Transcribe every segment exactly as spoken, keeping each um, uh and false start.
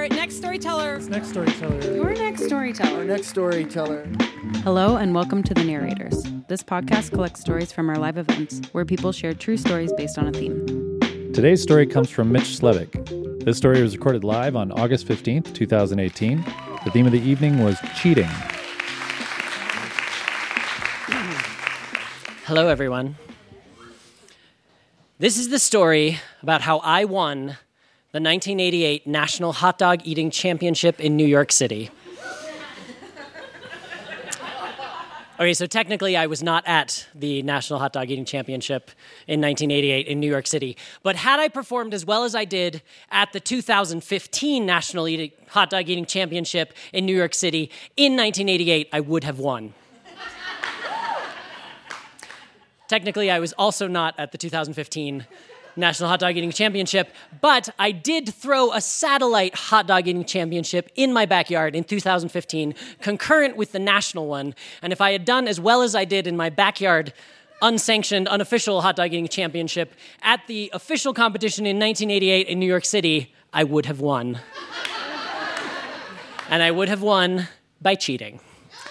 next storyteller. Next storyteller. Your next storyteller. Our next storyteller. Hello and welcome to The Narrators. This podcast collects stories from our live events where people share true stories based on a theme. Today's story comes from Mitch Slevik. This story was recorded live on August fifteenth, twenty eighteen. The theme of the evening was cheating. Hello, everyone. This is the story about how I won the nineteen eighty-eight National Hot Dog Eating Championship in New York City. Okay, so technically I was not at the National Hot Dog Eating Championship in nineteen eighty-eight in New York City. But had I performed as well as I did at the two thousand fifteen National Eating, Hot Dog Eating Championship in New York City in nineteen eighty-eight, I would have won. Technically, I was also not at the two thousand fifteen National Hot Dog Eating Championship, but I did throw a satellite hot dog eating championship in my backyard in two thousand fifteen, concurrent with the national one. And if I had done as well as I did in my backyard unsanctioned, unofficial hot dog eating championship at the official competition in nineteen eighty-eight in New York City, I would have won. And I would have won by cheating.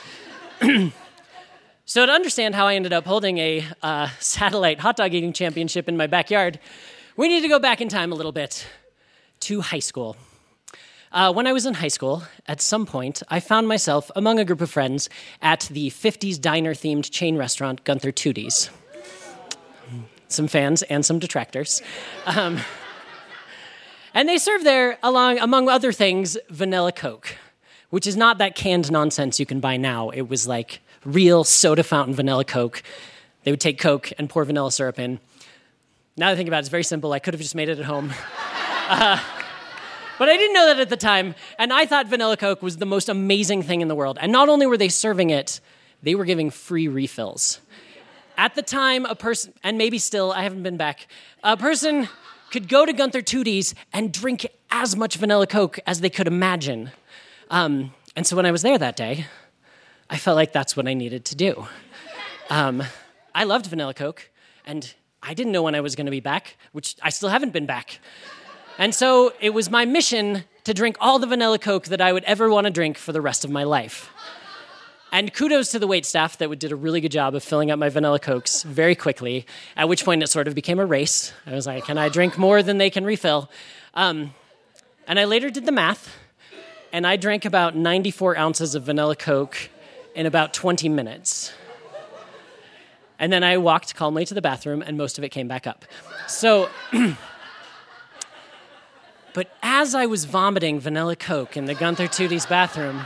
So to understand how I ended up holding a uh, satellite hot dog eating championship in my backyard, we need to go back in time a little bit to high school. Uh, when I was in high school, at some point, I found myself among a group of friends at the fifties diner-themed chain restaurant Gunther Tootie's. Some fans and some detractors. Um, and they served there, along, among other things, vanilla Coke, which is not that canned nonsense you can buy now. It was like real soda fountain vanilla Coke. They would take Coke and pour vanilla syrup in. Now that I think about it, it's very simple. I could have just made it at home. uh, but I didn't know that at the time, and I thought vanilla Coke was the most amazing thing in the world. And not only were they serving it, they were giving free refills. At the time, a person, and maybe still, I haven't been back, a person could go to Gunther Tootie's and drink as much vanilla Coke as they could imagine. Um, and so when I was there that day, I felt like that's what I needed to do. Um, I loved vanilla Coke, and I didn't know when I was going to be back, which I still haven't been back. And so it was my mission to drink all the vanilla Coke that I would ever want to drink for the rest of my life. And kudos to the waitstaff that did a really good job of filling up my vanilla Cokes very quickly, at which point it sort of became a race. I was like, can I drink more than they can refill? Um, and I later did the math, and I drank about ninety-four ounces of vanilla Coke in about twenty minutes. And then I walked calmly to the bathroom, and most of it came back up. So, but as I was vomiting vanilla Coke in the Gunther Tootie's bathroom,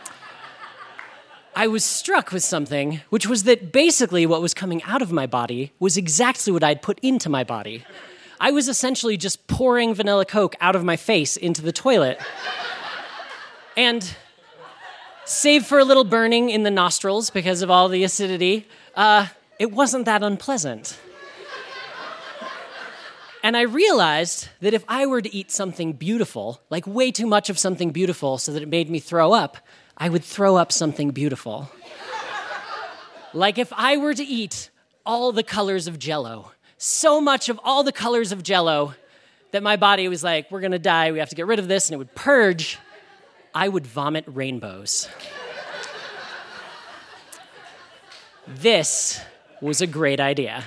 I was struck with something, which was that basically what was coming out of my body was exactly what I'd put into my body. I was essentially just pouring vanilla Coke out of my face into the toilet. And save for a little burning in the nostrils because of all the acidity, uh, it wasn't that unpleasant. And I realized that if I were to eat something beautiful, like way too much of something beautiful so that it made me throw up, I would throw up something beautiful. Like if I were to eat all the colors of Jell-O, so much of all the colors of Jell-O that my body was like, we're gonna die, we have to get rid of this, and it would purge, I would vomit rainbows. This was a great idea.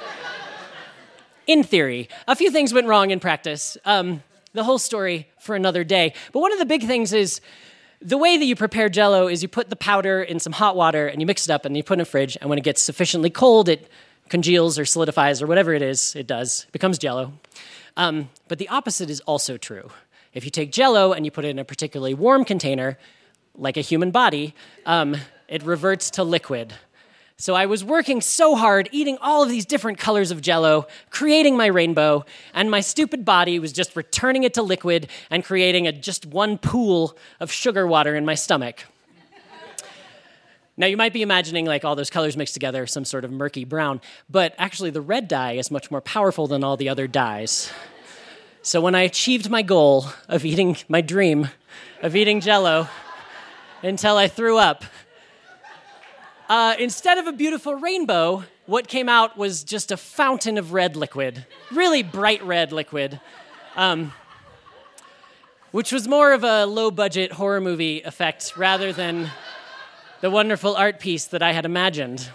In theory, a few things went wrong in practice. Um, the whole story for another day. But one of the big things is the way that you prepare Jell-O is you put the powder in some hot water and you mix it up and you put it in a fridge, and when it gets sufficiently cold, it congeals or solidifies or whatever it is, it does. It becomes Jell-O. Um, but the opposite is also true. If you take Jell-O and you put it in a particularly warm container, like a human body, um, it reverts to liquid. So I was working so hard, eating all of these different colors of Jell-O, creating my rainbow, and my stupid body was just returning it to liquid and creating a, just one pool of sugar water in my stomach. Now, you might be imagining like all those colors mixed together, some sort of murky brown, but actually the red dye is much more powerful than all the other dyes. So when I achieved my goal of eating, my dream of eating Jell-O until I threw up, uh, instead of a beautiful rainbow, what came out was just a fountain of red liquid, really bright red liquid, um, which was more of a low-budget horror movie effect rather than the wonderful art piece that I had imagined.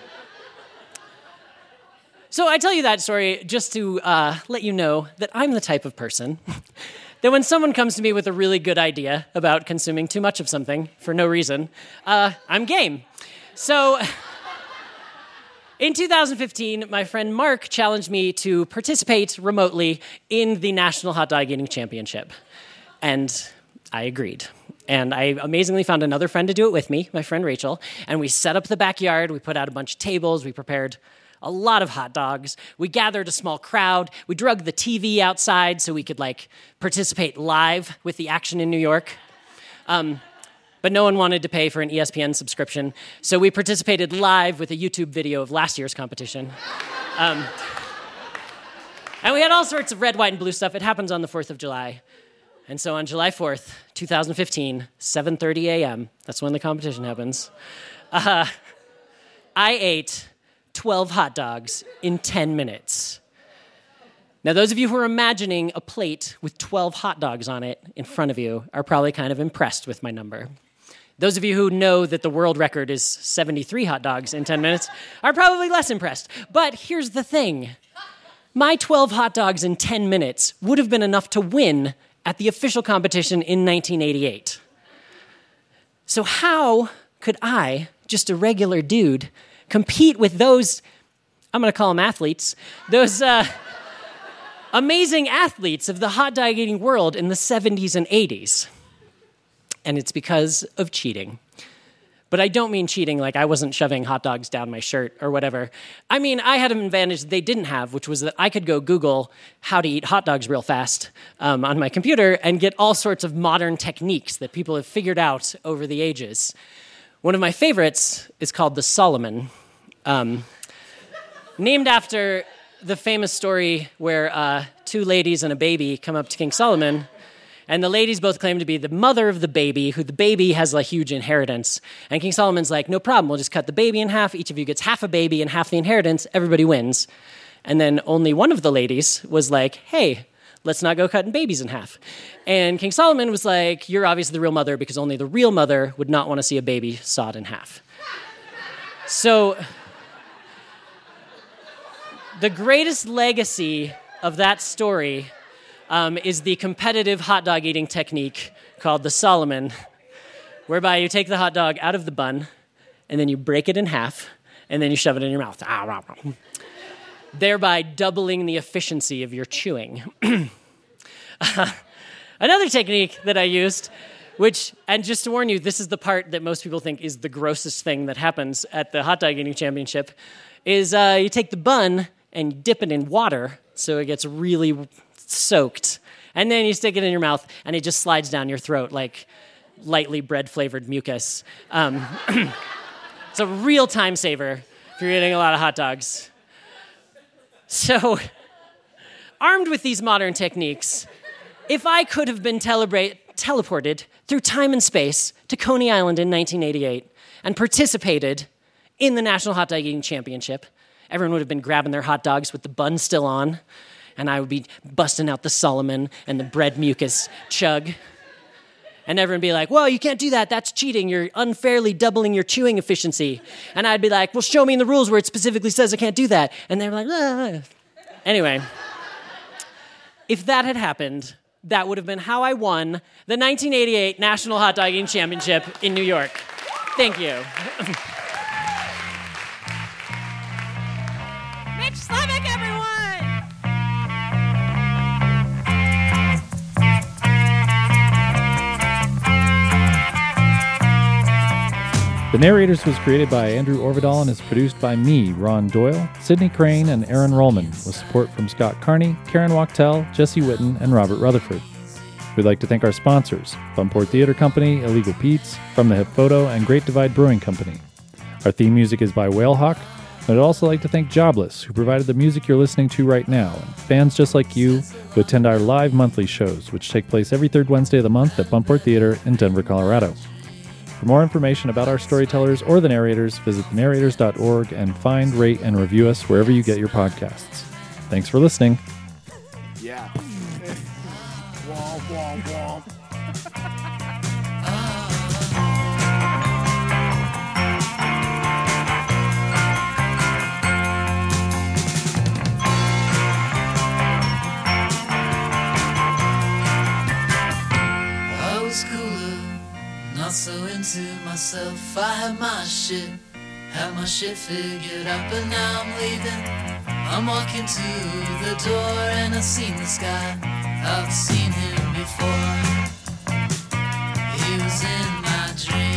So I tell you that story just to uh, let you know that I'm the type of person that when someone comes to me with a really good idea about consuming too much of something for no reason, uh, I'm game. So in two thousand fifteen, my friend Mark challenged me to participate remotely in the National Hot Dog Eating Championship. And I agreed. And I amazingly found another friend to do it with me, my friend Rachel, and we set up the backyard, we put out a bunch of tables, we prepared a lot of hot dogs. We gathered a small crowd. We drug the T V outside so we could like participate live with the action in New York. Um, but no one wanted to pay for an E S P N subscription, so we participated live with a YouTube video of last year's competition. Um, and we had all sorts of red, white, and blue stuff. It happens on the fourth of July. And so on July fourth, twenty fifteen, seven thirty a.m., that's when the competition happens, uh, I ate twelve hot dogs in ten minutes. Now, those of you who are imagining a plate with twelve hot dogs on it in front of you are probably kind of impressed with my number. Those of you who know that the world record is seventy-three hot dogs in ten minutes are probably less impressed. But here's the thing. My twelve hot dogs in ten minutes would have been enough to win at the official competition in nineteen eighty-eight. So how could I, just a regular dude, compete with those, I'm going to call them athletes, those uh, amazing athletes of the hot dog eating world in the seventies and eighties? And it's because of cheating. But I don't mean cheating like I wasn't shoving hot dogs down my shirt or whatever. I mean, I had an advantage they didn't have, which was that I could go Google how to eat hot dogs real fast um, on my computer and get all sorts of modern techniques that people have figured out over the ages. One of my favorites is called the Solomon, um, named after the famous story where uh, two ladies and a baby come up to King Solomon, and the ladies both claim to be the mother of the baby, who the baby has a huge inheritance. And King Solomon's like, no problem, we'll just cut the baby in half. Each of you gets half a baby and half the inheritance. Everybody wins. And then only one of the ladies was like, hey, let's not go cutting babies in half. And King Solomon was like, you're obviously the real mother because only the real mother would not want to see a baby sawed in half. So the greatest legacy of that story um, is the competitive hot dog eating technique called the Solomon, whereby you take the hot dog out of the bun, and then you break it in half, and then you shove it in your mouth, thereby doubling the efficiency of your chewing. uh, another technique that I used, which, and just to warn you, this is the part that most people think is the grossest thing that happens at the hot dog eating championship, is uh, you take the bun and you dip it in water so it gets really soaked, and then you stick it in your mouth, and it just slides down your throat like lightly bread-flavored mucus. Um, it's a real time saver if you're eating a lot of hot dogs. So, armed with these modern techniques, if I could have been telebra- teleported through time and space to Coney Island in nineteen eighty-eight and participated in the National Hot Dog Eating Championship, everyone would have been grabbing their hot dogs with the bun still on, and I would be busting out the Solomon and the bread mucus chug. And everyone would be like, whoa, you can't do that. That's cheating. You're unfairly doubling your chewing efficiency. And I'd be like, well, show me in the rules where it specifically says I can't do that. And they were like, ah. Anyway, if that had happened, that would have been how I won the nineteen eighty-eight National Hot Dog Eating Championship in New York. Thank you. Mitch Slevik, everyone! The Narrators was created by Andrew Orvidal and is produced by me, Ron Doyle, Sydney Crane, and Aaron Rollman, with support from Scott Carney, Karen Wachtel, Jesse Witten, and Robert Rutherford. We'd like to thank our sponsors, Bumport Theater Company, Illegal Pete's, From the Hip Photo, and Great Divide Brewing Company. Our theme music is by Whalehawk. And I'd also like to thank Jobless, who provided the music you're listening to right now, and fans just like you who attend our live monthly shows, which take place every third Wednesday of the month at Bumport Theater in Denver, Colorado. For more information about our storytellers or the narrators, visit the narrators dot org and find, rate, and review us wherever you get your podcasts. Thanks for listening. Yeah. Womp, womp, womp. I was cooler, not so into myself. I had my shit, had my shit figured out, but now I'm leaving. I'm walking to the door and I've seen this guy. I've seen him before. He was in my dream.